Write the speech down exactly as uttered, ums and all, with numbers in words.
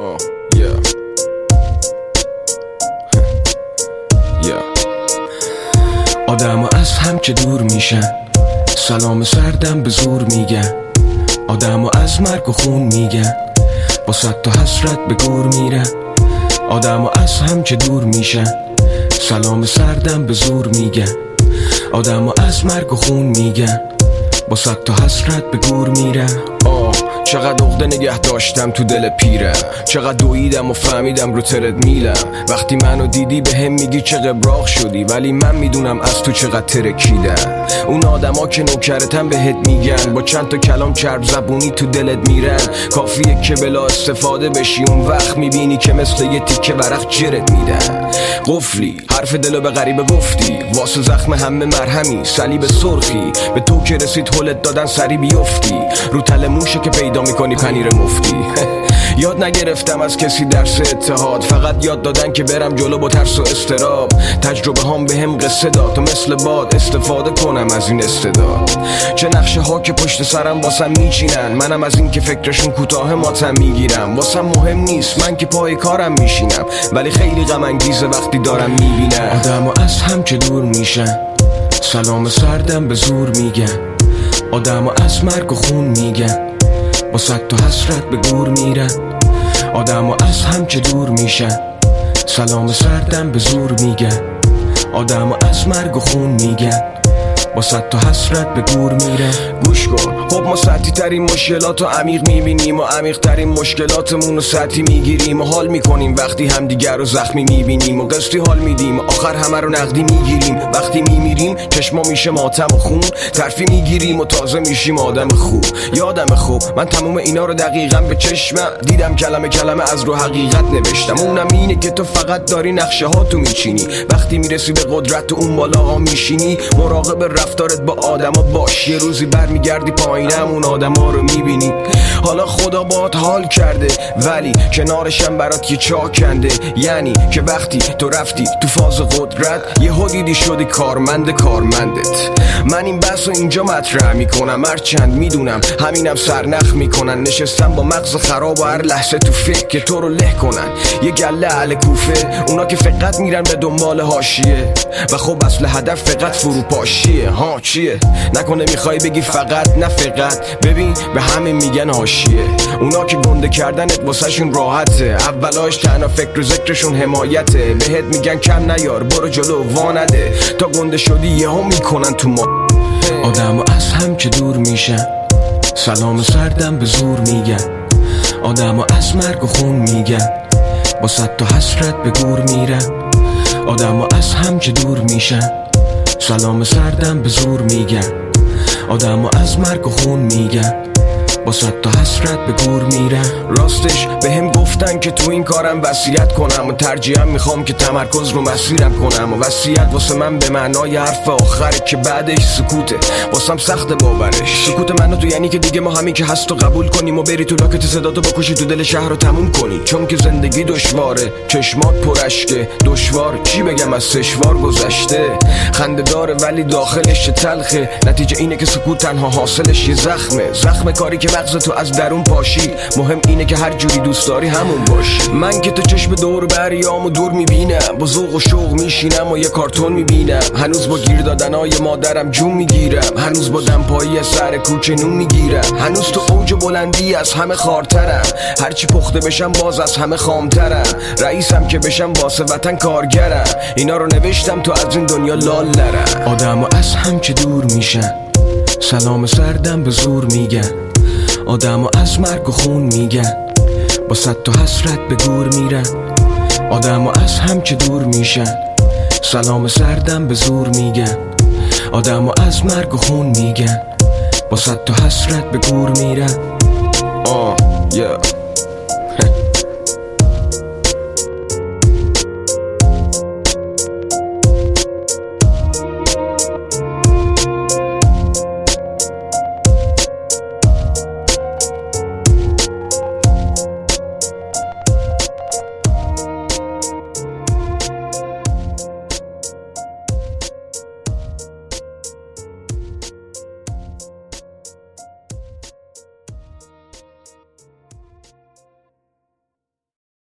Oh, yeah. yeah. آدم از هم که دور میشن، سلام سردم به زور میگن. آدم از مرگ و خون میگن، با صد تا حسرت به گور میرن. آدم از هم که دور میشن، سلام سردم به زور میگن. آدم از مرگ و خون میگن، با صد تا حسرت به گور میرن. آه چقدر عقده نگه داشتم تو دل پیرم، چقدر دویدم و فهمیدم رو ترد میلم. وقتی منو دیدی به هم میگی چه قبراق شدی، ولی من میدونم از تو چقدر ترکیدم. اون آدما که نوکرتن بهت میگن، با چند تا کلام چرب زبونی تو دلت میرن. کافیه که بلا استفاده بشی، اون وقت میبینی که مثل یه تیکه ورق جرت میدن. قفلی حرف دلو به غریبه گفتی، واسه زخم همه مرهمی صلیب سرخی. به تو که رسید هلت دادن سری بیفتی، رو تل موشه که پیدا میکنی پنیر مفتی. یاد نگرفتم از کسی درس اتحاد، فقط یاد دادن که برم جلو با ترس و استراب. تجربه هم به هم قصه داد تا مثل باد استفاده کنم از این استعداد. چه نقشه ها که پشت سرم واسم میچینن، منم از این که فکرشون کوتاه ماتم میگیرم. واسم مهم نیست من که پای کارم میشینم، ولی خیلی غم انگیزه وقتی دارم میبینم آدمو از هم که دور میشن، سلام سردم به زور میگن. آدمو از مرگ و خون میگن، با صد تا حسرت به گور میرن. آدمو از هم که دور میشن، سلام سردم به زور میگن. آدمو از مرگ و خون میگن، با صد تا حسرت به گور میرن. گوش کن، خب ما سطحی ترین مشکلات رو عمیق میبینیم و عمیق ترین مشکلاتمون رو سطحی میگیریم و حال میکنیم وقتی همدیگر رو زخمی میبینیم و قسطی حال میدیم و آخر همه رو نقدی میگیریم. وقتی میمیریم چشما میشه ماتم و خون، ترفی میگیریم و تازه میشیم آدم خوب. یادم خوب من تموم اینا رو دقیقا به چشمم دیدم، کلمه کلمه از رو حقیقت نوشتم. اونم اینه که تو فقط داری نقشه ها تو میچینی، وقتی میرسی به قدرت تو اون بالا ها میشینی. مراقب رفتارت با آدما باش، یه روزی برمیگردی پایینم اون آدما رو میبینی. حالا خدا باهات حال کرده، ولی کنارشم برات یه چاه کنده. یعنی که وقتی تو رفتی تو فاز قدرت، یه دیدی شدی کارمند کارمندت. من این بحث رو اینجا مطرح میکنم، هرچند میدونم همینم سرنخ میکنن. نشستم با مغز خراب و هر لحظه تو فکر که تو رو له کنن. یه گله اهل کوفه، اونا که فقط میرن به دنبال حاشیه و خب اصل هدف فقط فروپاشیه. ها چیه؟ نکنه میخوای بگی فقط؟ نه فقط، ببین به همه میگن حاشیه. اونا که گنده کردنت واسه شون راحته، اولاش تنها فکر و ذکرشون حمایته. بهت میگن کم نیار، برو جلو وانده، تا گنده شدی یه هم میکنن تو ما. آدمو از هم که دور میشن، سلام سردم به زور میگن. آدمو از مرگ و خون میگن، با صد تا حسرت به گور میرن. آدمو از هم که دور میشن، سلام سردم به زور میگن. آدمو از مرگ و خون میگن، با صد تا حسرت به گور میرن. راستش به هم گفتن که تو این کارم وصیت کنم و ترجیحاً میخوام که تمرکز رو مسیرم کنم. و وصیت واسه من به معنای حرف آخره که بعدش سکوته، واسم سخت باورش. سکوت منو تو یعنی که دیگه ما همین که هست و قبول کنیم و بری تو لاکت صداتو بکشی تو دل شهر رو تموم کنی. چون که زندگی دشواره، چشمات پرشکه، دشوار چی بگم از سشوار گذشته. خنده داره ولی داخلش تلخه، نتیجه اینه که سکوت تنها حاصلش یه زخمه. زخم کاری که مغز تو از درون پاشید. مهم اینه که هر جوری دوست داری همون باشی. من که تو چشم دور بریامو دور میبینم، با ذوق و شوق میشینم و یه کارتون میبینم. هنوز با گیر دادنای مادرم جون میگیرم، هنوز با دمپایی سر کوچه نون میگیرم. هنوز تو اوج بلندی از همه خارترم، هرچی پخته بشم باز از همه خامترم. رئیسم که بشم واسه وطن کارگرم، اینا رو نوشتم تو از این دنیا لال نرم. آدمو از هم که دور میشن، سلام سردم به زور میگن. آدمو از مرگ و خون میگن، با صد تا حسرت به گور میرن. آدمو از هم که دور میشن، سلام سردم به زور میگن. آدمو از مرگ و خون میگن، با صد تا حسرت به گور میرن. آه yeah.